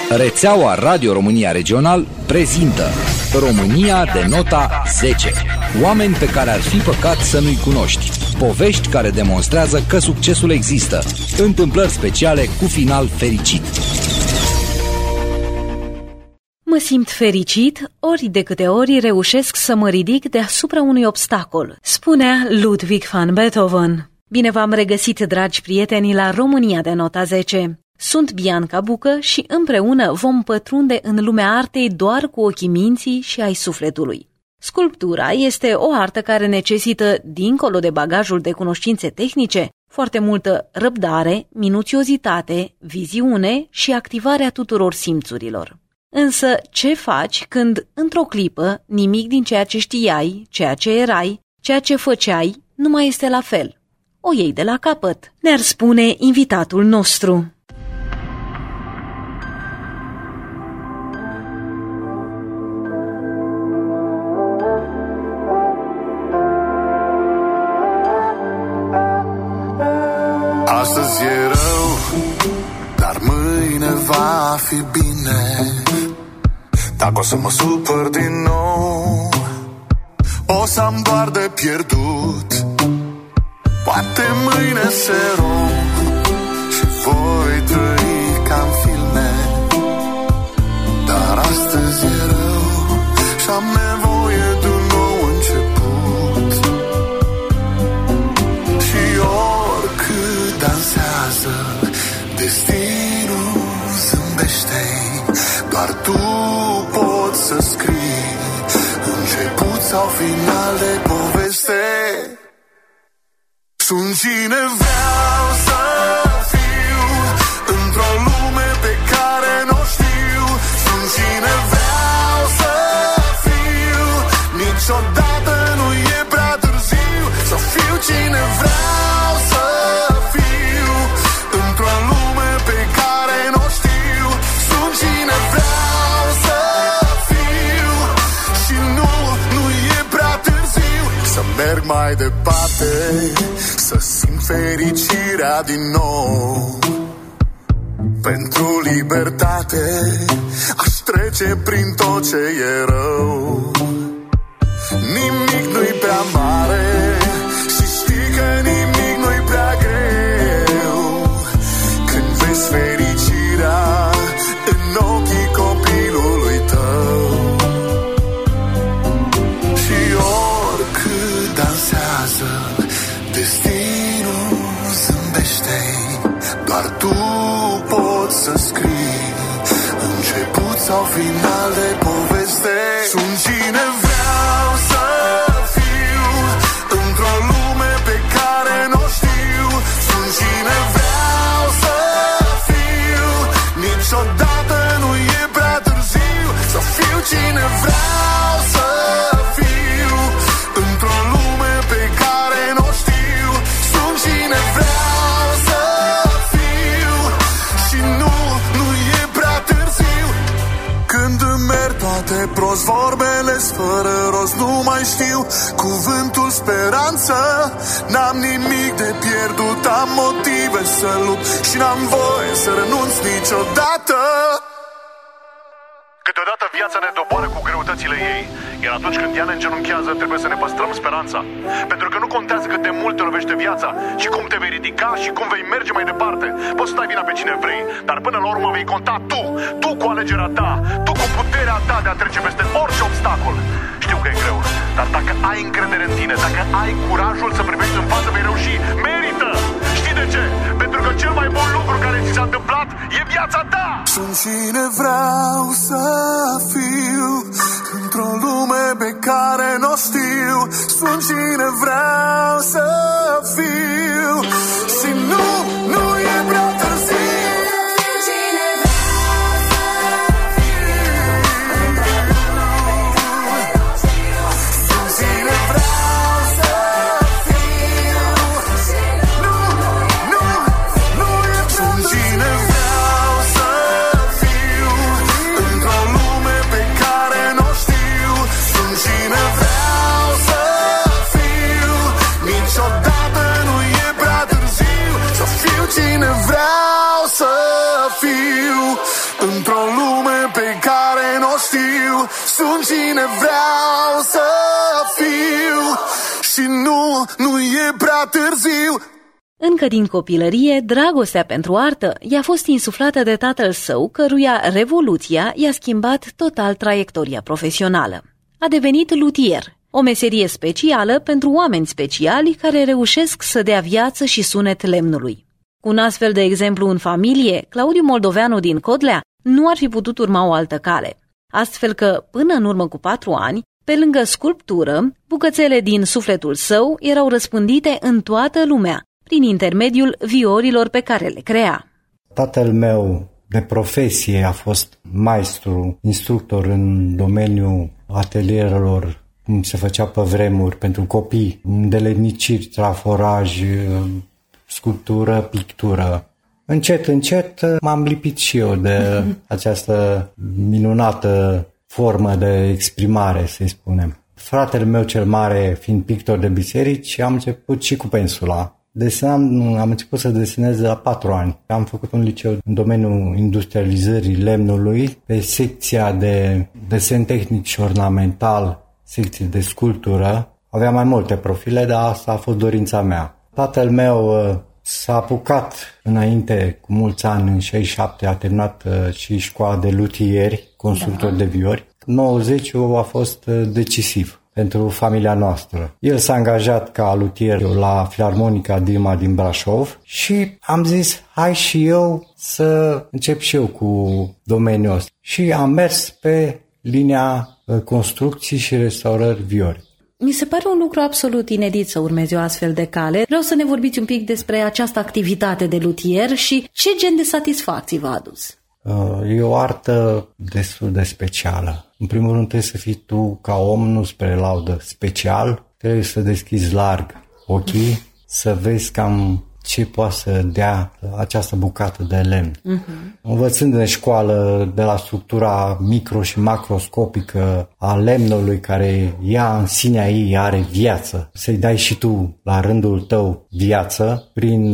Rețeaua Radio România Regional prezintă România de nota 10. Oameni pe care ar fi păcat să nu-i cunoști. Povești care demonstrează că succesul există. Întâmplări speciale cu final fericit. Mă simt fericit ori de câte ori reușesc să mă ridic deasupra unui obstacol, spunea Ludwig van Beethoven. Bine v-am regăsit, dragi prieteni, la România de nota 10. Sunt Bianca Bucă și împreună vom pătrunde în lumea artei doar cu ochii minții și ai sufletului. Sculptura este o artă care necesită, dincolo de bagajul de cunoștințe tehnice, foarte multă răbdare, minuțiozitate, viziune și activarea tuturor simțurilor. Însă, ce faci când, într-o clipă, nimic din ceea ce știai, ceea ce erai, ceea ce făceai, nu mai este la fel? O iei de la capăt, ne-ar spune invitatul nostru. Astăzi e rău, dar mâine va fi bine. Dacă o să mă supăr din nou, o să am doar de pierdut. Poate mâine se rog și voi trăi ca în filme. Dar astăzi e rău și am nevoie de un nou început. Și oricât dansează destinul zâmbește-i, doar tu poți să scrii început sau final de poveste. Sunt cine vreau să fiu într-o lume pe care n-o știu. Sunt cine vreau să fiu, niciodată nu e prea târziu să fiu cine vreau să fiu într-o lume pe care n-o știu. Sunt cine vreau să fiu și nu e prea târziu să merg mai departe, să simt fericirea din nou. Pentru libertate aș trece prin tot ce e rău. Nimic nu-i prea mare și știi că nimic nu-i prea greu când vezi fericirea în ochii copilului tău. Și oricât dansează destinul zâmbește-i, doar tu poți să scrii început sau final de poveste. Sunt cine vreau să fiu într-o lume pe care n-o știu. Sunt cine vreau să fiu, niciodată nu e prea târziu să fiu cine vreau să fiu într-o lume pe care n-o știu. Sunt cine vreau să fiu și nu e prea târziu. Când îmi merg toate prost vorbele fără rost, nu mai știu cuvântul speranță. N-am nimic de pierdut, am motive să lupt și n-am voie să renunț niciodată. Câteodată viața ne doboară cu greutățile ei, iar atunci când ea ne îngenunchează, trebuie să ne păstrăm speranța. Pentru că nu contează cât de mult te lovește viața și cum te vei ridica și cum vei merge mai departe. Poți să dai vina pe cine vrei, dar până la urmă vei conta tu cu alegerea ta, tu cu puterea ta de a trece peste orice obstacol. Știu că e greu, dar dacă ai încredere în tine, dacă ai curajul să privești în față, vei reuși. Merită! Știi de ce? Pentru că cel mai bun lucru care ți s-a întâmplat e viața ta! Sunt cine vreau să fiu într-o lume pe care n-o știu. Sunt cine vreau să fiu și nu e prea târziu. Cine vreau să fiu într-o lume pe care n-o știu. Sunt cine vreau să fiu și nu e prea târziu. Încă din copilărie, dragostea pentru artă i-a fost insuflată de tatăl său, căruia revoluția i-a schimbat total traiectoria profesională. A devenit luthier, o meserie specială pentru oameni speciali care reușesc să dea viață și sunet lemnului. Cu un astfel de exemplu în familie, Claudiu Moldoveanu din Codlea nu ar fi putut urma o altă cale. Astfel că, până în urmă cu 4 ani, pe lângă sculptură, bucățele din sufletul său erau răspândite în toată lumea, prin intermediul viorilor pe care le crea. Tatăl meu de profesie a fost maestru, instructor în domeniul atelierelor, cum se făcea pe vremuri pentru copii, îndeletniciri, traforaj, sculptură, pictură. Încet, încet m-am lipit și eu de această minunată formă de exprimare, să-i spunem. Fratele meu cel mare, fiind pictor de biserici, am început și cu pensula. Am început să desenez la 4 ani. Am făcut un liceu în domeniul industrializării lemnului, pe secția de desen tehnic și ornamental, secție de sculptură. Aveam mai multe profile, dar asta a fost dorința mea. Tatăl meu s-a apucat înainte, cu mulți ani, în 67, a terminat și școala de luthieri, constructor de viori. 90-ul a fost decisiv pentru familia noastră. El s-a angajat ca luthier la Filarmonica Dima din Brașov și am zis, hai și eu să încep și eu cu domeniul ăsta. Și am mers pe linia construcții și restaurări viori. Mi se pare un lucru absolut inedit să urmezi o astfel de cale. Vreau să ne vorbiți un pic despre această activitate de luthier și ce gen de satisfacții v-a adus. E o artă destul de specială. În primul rând trebuie să fii tu ca om, nu spre laudă, special. Trebuie să deschizi larg ochii, să vezi cam ce poate să dea această bucată de lemn. Învățând în școală de la structura micro și macroscopică a lemnului, care ea în sinea ei are viață, să-i dai și tu la rândul tău viață prin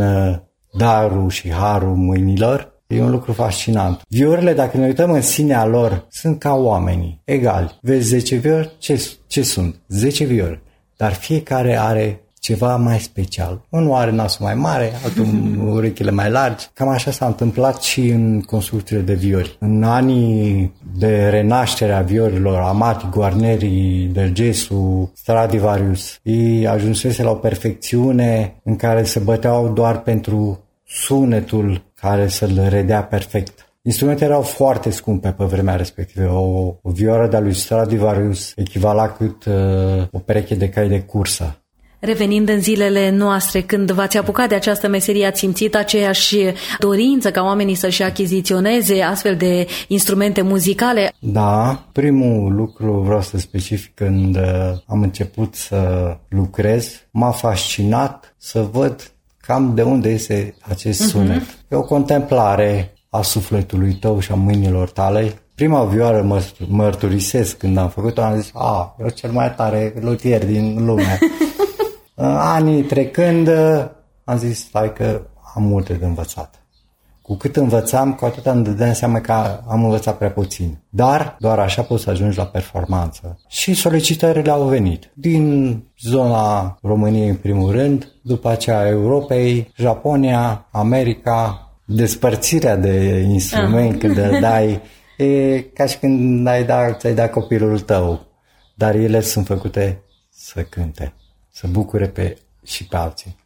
darul și harul mâinilor, e un lucru fascinant. Viorile, dacă ne uităm în sinea lor, sunt ca oamenii, egali. Vezi 10 viori? Ce sunt? 10 viori. Dar fiecare are ceva mai special. Unul are nasul mai mare, altul urechile mai largi. Cam așa s-a întâmplat și în construcțiile de viori. În anii de renaștere a viorilor, Amati, Guarneri, Delgesu, Stradivarius, ei ajunsese la o perfecțiune în care se băteau doar pentru sunetul care să-l redea perfect. Instrumentele erau foarte scumpe pe vremea respectivă. O vioră de-a lui Stradivarius echivala cât o pereche de cai de cursă. Revenind în zilele noastre, când v-ați apucat de această meserie, ați simțit aceeași dorință ca oamenii să-și achiziționeze astfel de instrumente muzicale? Da, primul lucru vreau să specific când am început să lucrez, m-a fascinat să văd cam de unde iese acest sunet. E o contemplare a sufletului tău și a mâinilor tale. Prima vioară mărturisesc când am făcut-o, am zis, eu cel mai tare luthier din lume. Anii trecând, am zis, stai că am multe de învățat. Cu cât învățam, cu atât îmi dădeam seama că am învățat prea puțin. Dar doar așa poți să ajungi la performanță. Și solicitările au venit. Din zona României în primul rând, după aceea Europei, Japonia, America. Despărțirea de instrument când îl dai, e ca și când ți-ai dat copilul tău. Dar ele sunt făcute să cânte, să bucure și pe alții.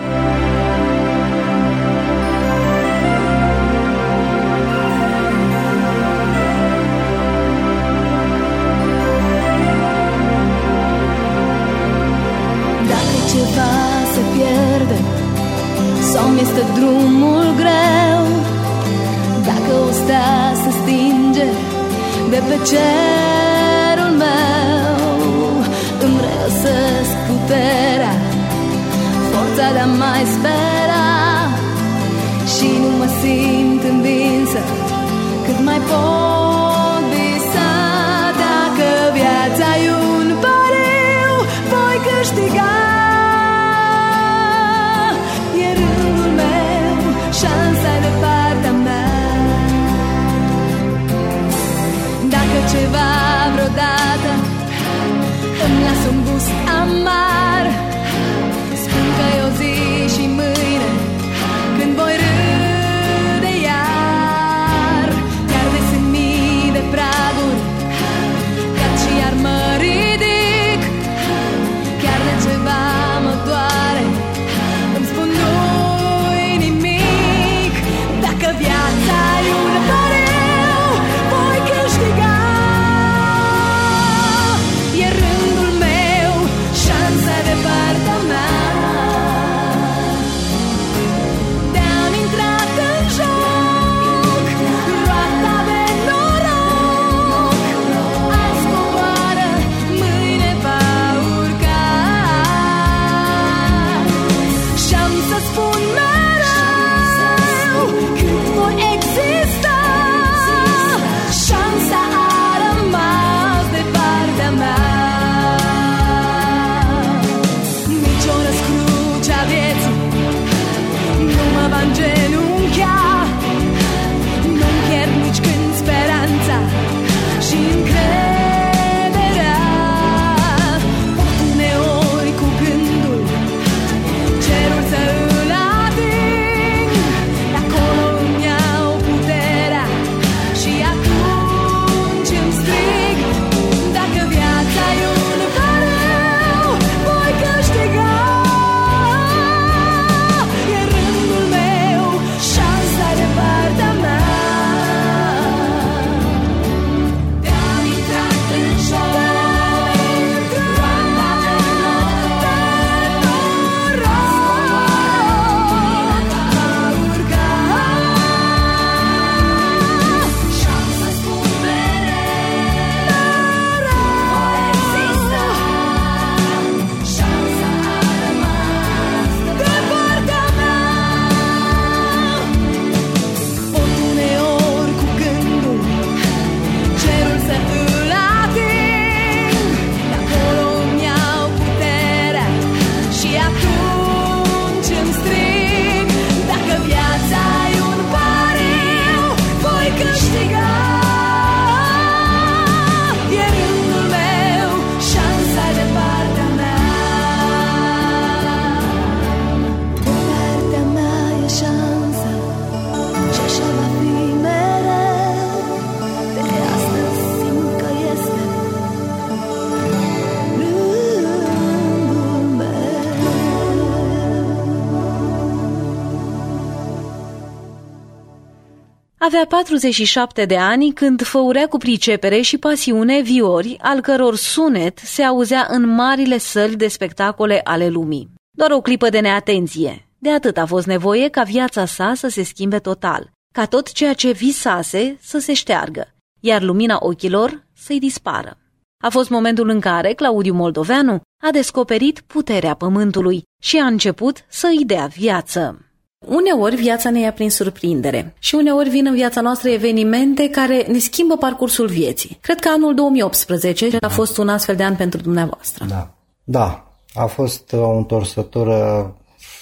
Sau-mi este drumul greu, dacă o stea se stinge de pe cerul meu, îmi regăsesc puterea, forța de a mai spera și nu mă simt învinsă, cât mai pot visa. Dacă viața-i un pariu, voi câștiga. Șansa de partea mea. îmi lasă un gust amar. Spun că e o zi și mâine când voi râde iar. Chiar de sunt mii de praguri, cad și iar mă ridic. Chiar de ceva mă doare, îmi spun nu-i nimic. Dacă viața e un pariu, voi câștiga. E rândul meu, șansa de partea mea. De-am intrat în joc, roata de noroc. Azi coboară, mâine va urca. Și-am să spun mereu cât voi exista. Șansa a rămas de partea mea. Nici o răscruce a vieții nu mă va îngenunchea. Nu-mi pierd nici când speranța și încrederea. Pot uneori cu gândul cerul să îl ating. De acolo îmi iau puterea și atunci îmi strig. Dacă viața e un pariu, voi câștiga. E rândul meu, șansa de partea mea. De-am intrat în joc, roata de noroc. Va urca. Și-am să spun mereu, voi exista. Șansa a rămas de partea mea. Pot uneori cu gândul cerul să îl ating. De acolo îmi iau puterea și atunci îmi strig. Dacă viața e un pariu, voi câștiga. E rândul meu, șansa de partea mea. De partea mea e șansa și așa va fi mereu. De astăzi simt că este rândul meu. Avea 47 de ani când făurea cu pricepere și pasiune viori, al căror sunet se auzea în marile săli de spectacole ale lumii. Doar o clipă de neatenție. De atât a fost nevoie ca viața sa să se schimbe total, ca tot ceea ce visase să se șteargă, iar lumina ochilor să-i dispară. A fost momentul în care Claudiu Moldoveanu a descoperit puterea pământului și a început să îi dea viață. Uneori viața ne ia prin surprindere și uneori vin în viața noastră evenimente care ne schimbă parcursul vieții. Cred că anul 2018 a fost un astfel de an pentru dumneavoastră. Da, a fost o întorsătură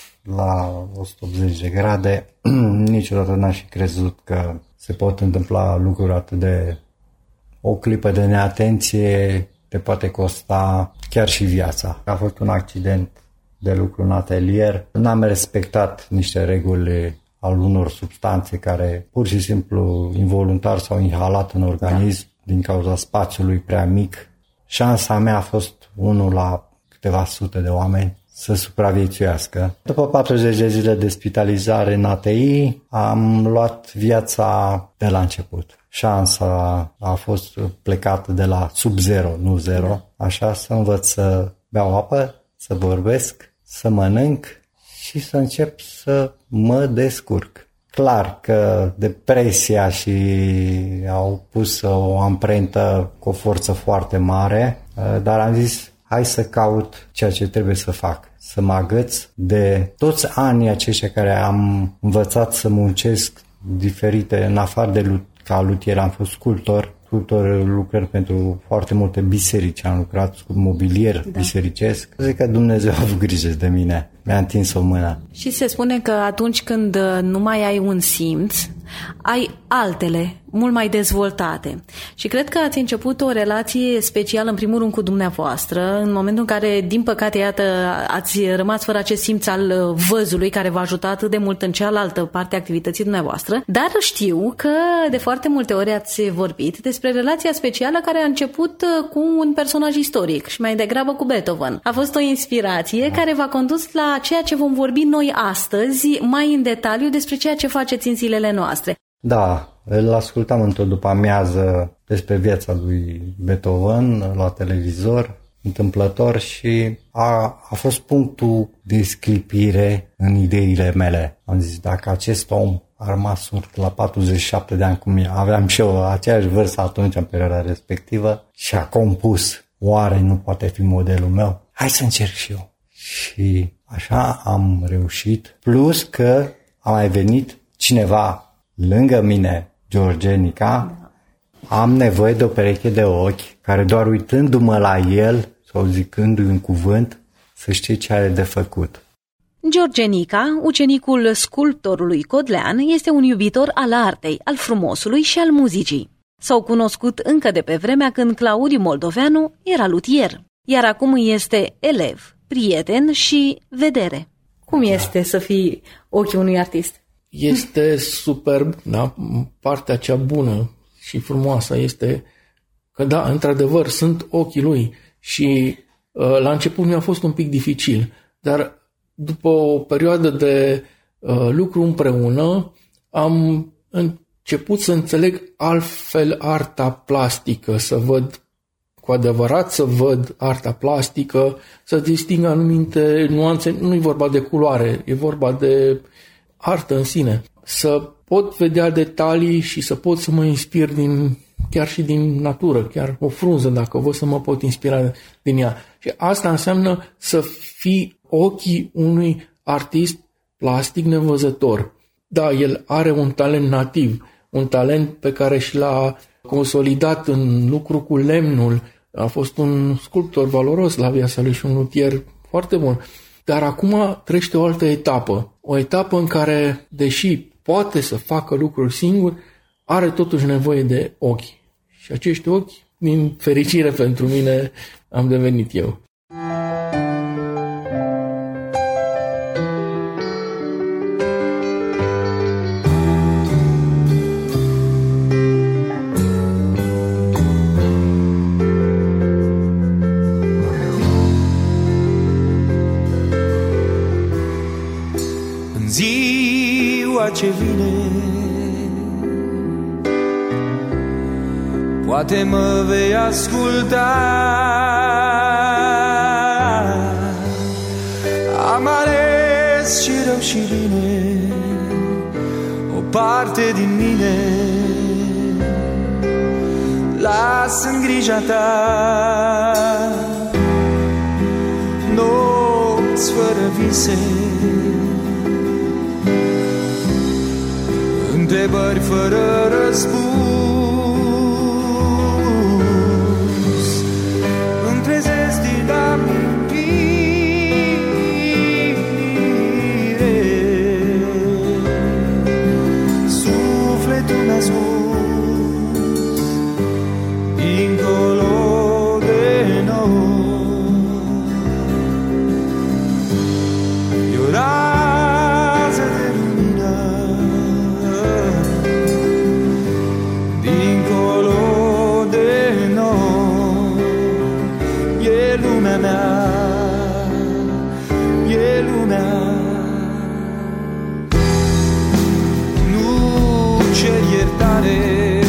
la 180 de grade. Niciodată n-aș fi crezut că se pot întâmpla lucruri atât de... O clipă de neatenție te poate costa chiar și viața. A fost un accident de lucru în atelier. N-am respectat niște reguli al unor substanțe care pur și simplu involuntar s-au inhalat în organism din cauza spațiului prea mic. Șansa mea a fost unul la câteva sute de oameni să supraviețuiască. După 40 de zile de spitalizare în ATI, am luat viața de la început. Șansa a fost plecată de la sub 0, nu 0, așa, să învăț să beau apă, să vorbesc, să mănânc și să încep să mă descurc. Clar că depresia și au pus o amprentă cu o forță foarte mare, dar am zis, hai să caut ceea ce trebuie să fac, să mă agăț de toți anii aceștia care am învățat să muncesc diferite, în afară de ca luthier, am fost sculptor, lucrări pentru foarte multe biserici, am lucrat cu mobilier bisericesc. Zic că Dumnezeu a avut grijă de mine, mi-a întins o mână. Și se spune că atunci când nu mai ai un simț, ai altele, mult mai dezvoltate. Și cred că ați început o relație specială, în primul rând, cu dumneavoastră, în momentul în care, din păcate, iată, ați rămas fără acest simț al văzului care v-a ajutat atât de mult în cealaltă parte a activității dumneavoastră, dar știu că de foarte multe ori ați vorbit despre relația specială care a început cu un personaj istoric și mai degrabă cu Beethoven. A fost o inspirație care v-a condus la ceea ce vom vorbi noi astăzi, mai în detaliu despre ceea ce faceți în zilele noastre. Da, îl ascultam într-o după-amiază despre viața lui Beethoven la televizor, întâmplător, și a fost punctul de sclipire în ideile mele. Am zis, dacă acest om a rămas surd la 47 de ani, cum aveam și eu aceeași vârstă atunci în perioada respectivă, și a compus, oare nu poate fi modelul meu? Hai să încerc și eu. Și așa am reușit, plus că a mai venit cineva lângă mine, George Nica. Am nevoie de o pereche de ochi care, doar uitându-mă la el sau zicându-i un cuvânt, să știe ce are de făcut. George Nica, ucenicul sculptorului Codlean, este un iubitor al artei, al frumosului și al muzicii. S-au cunoscut încă de pe vremea când Claudiu Moldoveanu era luthier, iar acum este elev, prieten și vedere. Cum este să fii ochii unui artist? Este superb, da? Partea cea bună și frumoasă este că, da, într-adevăr, sunt ochii lui și la început mi-a fost un pic dificil, dar după o perioadă de lucru împreună am început să înțeleg altfel arta plastică, să văd cu adevărat, să văd arta plastică, să disting anumite nuanțe. Nu e vorba de culoare, e vorba de artă în sine. Să pot vedea detalii și să pot să mă inspir chiar și din natură, chiar o frunză, dacă văd, să mă pot inspira din ea. Și asta înseamnă să fii ochii unui artist plastic nevăzător. Da, el are un talent nativ, un talent pe care și l-a consolidat în lucru cu lemnul. A fost un sculptor valoros la viața lui și un luthier foarte bun. Dar acum trăiește o altă etapă. O etapă în care, deși poate să facă lucruri singur, are totuși nevoie de ochi. Și acești ochi, din fericire pentru mine, am devenit eu. Ce vine, poate mă vei asculta. Am ales și rău și bine o parte din mine. Lasă în grija ta nopți fără vise, întrebări fără răspuns. Îmi trezesc din amintire sufletul ascuns dincolo de noi. E o rază de lumină dincolo de noi. E lumea mea, e lumea. Nu cer iertare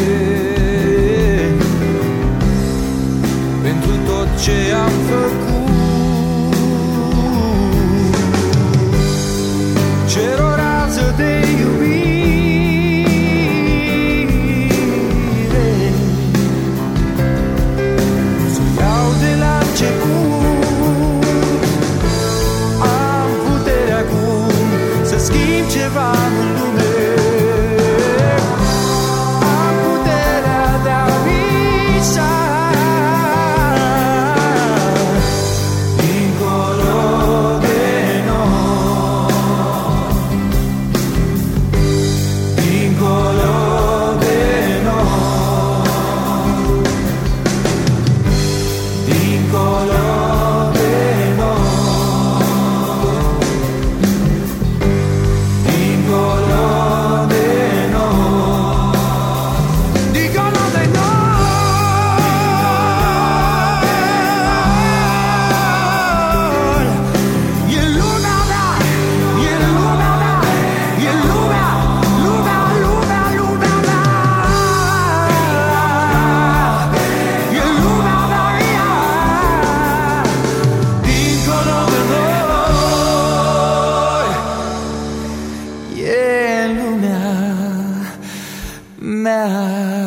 pentru tot ce am făcut. Cer o rază de ceva în lume. Am puterea de a visa mea.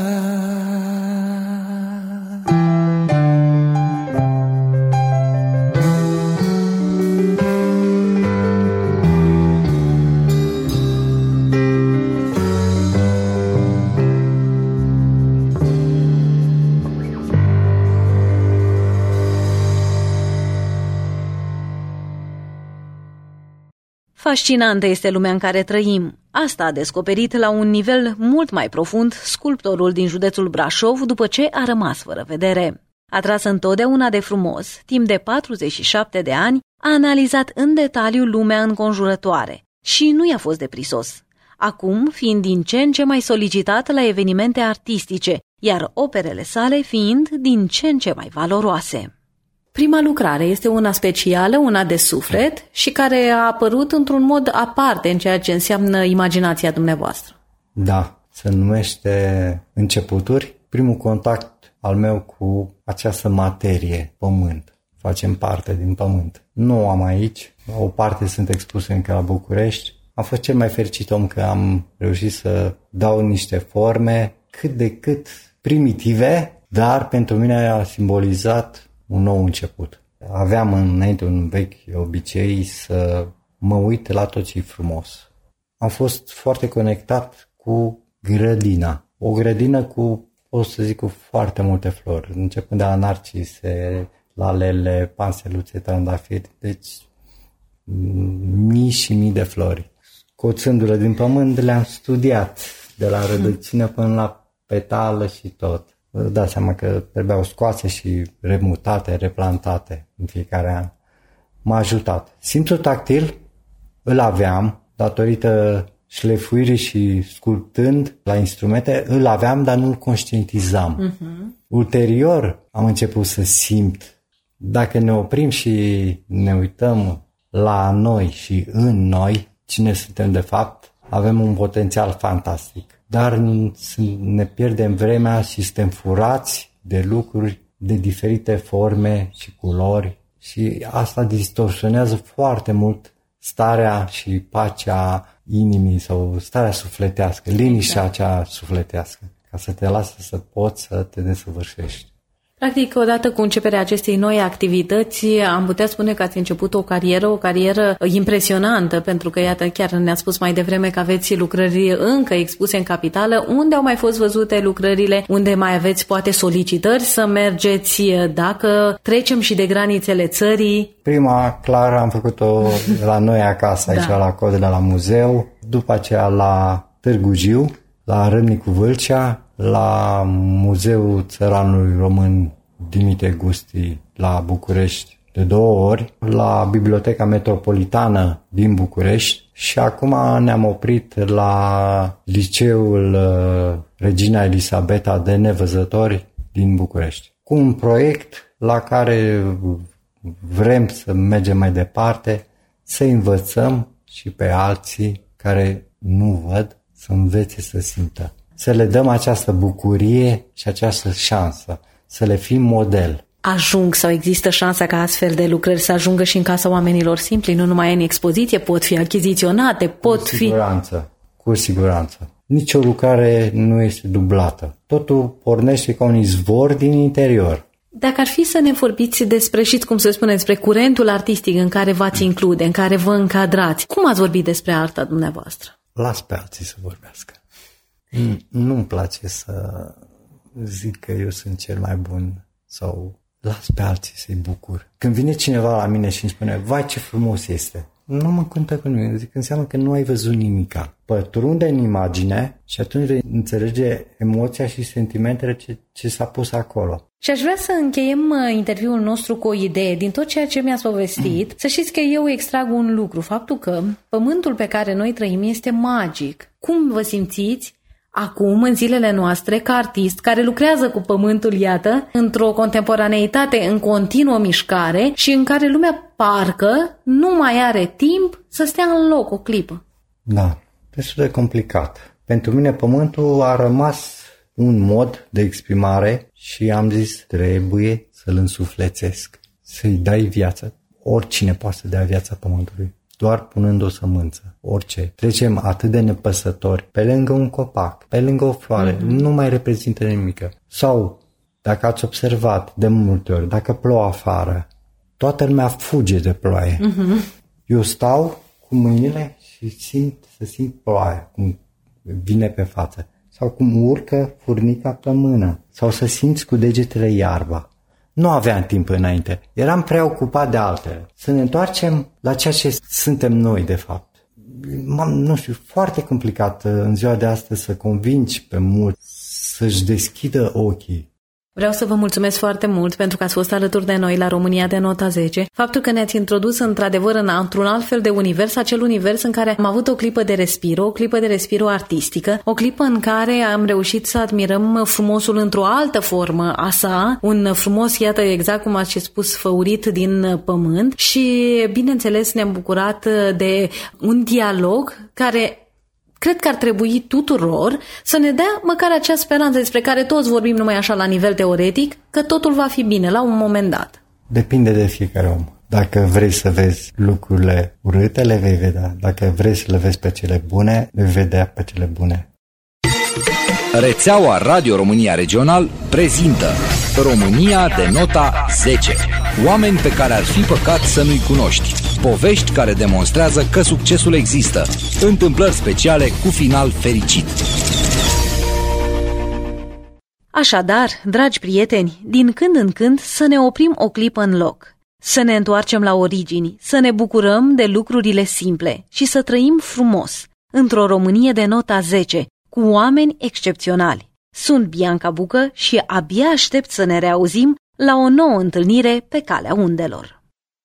Fascinantă este lumea în care trăim. Asta a descoperit la un nivel mult mai profund sculptorul din județul Brașov după ce a rămas fără vedere. Atras întotdeauna de frumos, timp de 47 de ani, a analizat în detaliu lumea înconjurătoare și nu i-a fost deprisos. Acum fiind din ce în ce mai solicitat la evenimente artistice, iar operele sale fiind din ce în ce mai valoroase. Prima lucrare este una specială, una de suflet și care a apărut într-un mod aparte în ceea ce înseamnă imaginația dumneavoastră. Da, se numește Începuturi. Primul contact al meu cu această materie, pământ. Facem parte din pământ. Nu am aici, o parte sunt expuse încă la București. Am fost cel mai fericit om că am reușit să dau niște forme cât de cât primitive, dar pentru mine a simbolizat un nou început. Aveam înainte un vechi obicei să mă uit la tot ce e frumos. Am fost foarte conectat cu grădina. O grădină cu, pot să zic, cu foarte multe flori, începând de la narcise, lalele, panseluțe, trandafiri, deci mii și mii de flori. Coțându-le din pământ le-am studiat, de la rădăcină până la petală și tot. Vă dați seama că trebuiau scoase și remutate, replantate în fiecare an. M-a ajutat. Simțul tactil îl aveam, datorită șlefuirii și sculptând la instrumente, îl aveam, dar nu-l conștientizam. Ulterior am început să simt. Dacă ne oprim și ne uităm la noi și în noi, cine suntem de fapt, avem un potențial fantastic. Dar ne pierdem vremea și suntem furați de lucruri de diferite forme și culori și asta distorsionează foarte mult starea și pacea inimii sau starea sufletească, liniștea acea sufletească, ca să te lasă să poți să te desăvârșești. Practic, odată cu începerea acestei noi activități, am putea spune că ați început o carieră impresionantă, pentru că, iată, chiar ne-ați spus mai devreme că aveți lucrări încă expuse în capitală. Unde au mai fost văzute lucrările? Unde mai aveți, poate, solicitări să mergeți, dacă trecem și de granițele țării? Prima, clar, am făcut-o la noi acasă, aici la Codele, la muzeu, după aceea la Târgu Jiu, la Râmnicu Vâlcea, la Muzeul Țăranului Român Dimitrie Gusti la București de 2 ori, la Biblioteca Metropolitană din București și acum ne-am oprit la Liceul Regina Elisabeta de Nevăzători din București. Cu un proiect la care vrem să mergem mai departe, să învățăm și pe alții care nu văd să învețe să simtă. Să le dăm această bucurie și această șansă, să le fim model. Ajung sau există șansa ca astfel de lucrări să ajungă și în casa oamenilor simpli, nu numai în expoziție, pot fi achiziționate, Cu siguranță. Nici o lucrare nu este dublată. Totul pornește ca un izvor din interior. Dacă ar fi să ne vorbiți despre, știți cum să spunem, despre curentul artistic în care v-ați include, în care vă încadrați, cum ați vorbit despre arta dumneavoastră? Las pe alții să vorbească. Nu-mi place să zic că eu sunt cel mai bun sau las pe alții să-i bucur. Când vine cineva la mine și îmi spune, vai ce frumos este, nu mă cântă cu nimic, zic, înseamnă că nu ai văzut nimica. Pătrunde în imagine și atunci înțelege emoția și sentimentele ce s-a pus acolo. Și aș vrea să încheiem interviul nostru cu o idee. Din tot ceea ce mi-ați povestit, să știți că eu extrag un lucru, faptul că pământul pe care noi trăim este magic. Cum vă simțiți acum, în zilele noastre, ca artist care lucrează cu pământul, iată, într-o contemporaneitate în continuă mișcare și în care lumea parcă nu mai are timp să stea în loc o clipă? Da, destul de complicat. Pentru mine pământul a rămas un mod de exprimare și am zis, trebuie să-l însuflețesc, să-i dai viață. Oricine poate să dea viața pământului. doar punând o sămânță, orice. Trecem atât de nepăsători pe lângă un copac, pe lângă o floare, nu mai reprezintă nimic. Sau, dacă ați observat de multe ori, dacă plouă afară, toată lumea fuge de ploaie. Eu stau cu mâinile și simt ploaia, cum vine pe față. Sau cum urcă furnica pe mână. Sau să simți cu degetele iarba. Nu aveam timp înainte. Eram prea ocupat de altele. Să ne întoarcem la ceea ce suntem noi, de fapt. Nu știu, foarte complicat în ziua de astăzi să convingi pe mulți să-și deschidă ochii. Vreau să vă mulțumesc foarte mult pentru că ați fost alături de noi la România de nota 10. Faptul că ne-ați introdus într-adevăr într-un alt fel de univers, acel univers în care am avut o clipă de respiro artistică, o clipă în care am reușit să admirăm frumosul într-o altă formă a sa, un frumos, iată, exact cum ați spus, făurit din pământ și, bineînțeles, ne-am bucurat de un dialog care cred că ar trebui tuturor să ne dea măcar acea speranță despre care toți vorbim numai așa la nivel teoretic, că totul va fi bine la un moment dat. Depinde de fiecare om. Dacă vrei să vezi lucrurile urâte, le vei vedea. Dacă vrei să le vezi pe cele bune, le vei vedea pe cele bune. Rețeaua Radio România Regional prezintă România de nota 10. Oameni pe care ar fi păcat să nu-i cunoști. Povești care demonstrează că succesul există. Întâmplări speciale cu final fericit. Așadar, dragi prieteni, din când în când să ne oprim o clipă în loc. Să ne întoarcem la origini, să ne bucurăm de lucrurile simple și să trăim frumos, într-o Românie de nota 10, cu oameni excepționali. Sunt Bianca Bucă și abia aștept să ne reauzim la o nouă întâlnire pe calea undelor.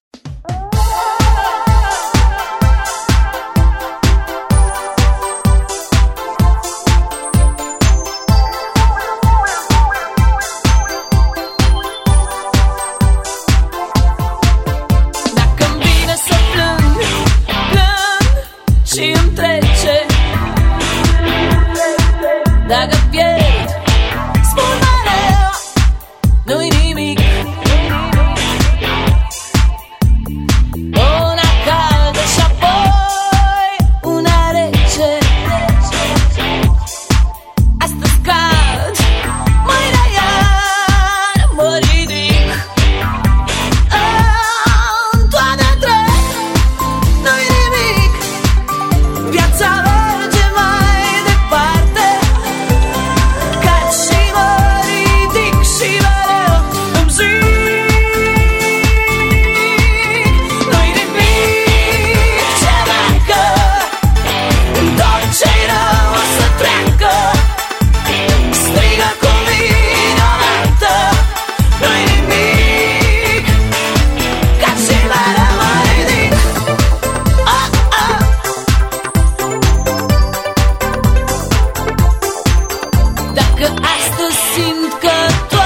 Dacă-mi vine să plâng, plâng și îmi trece. Dacă pierd, spun mereu, nu-i nimic. Una caldă și apoi una rece. Astăzi cad, mâine iar mă ridic. Toate trec, nu-i nimic. Viața merge mai departe. Cad și mă ridic și mereu îmi zic. Nu-i nimic ce dacă tot ce-i rău o să treacă. Strigă cu mine odată. Nu-i nimic, cad și mereu mă ridic. Dacă astăzi simt că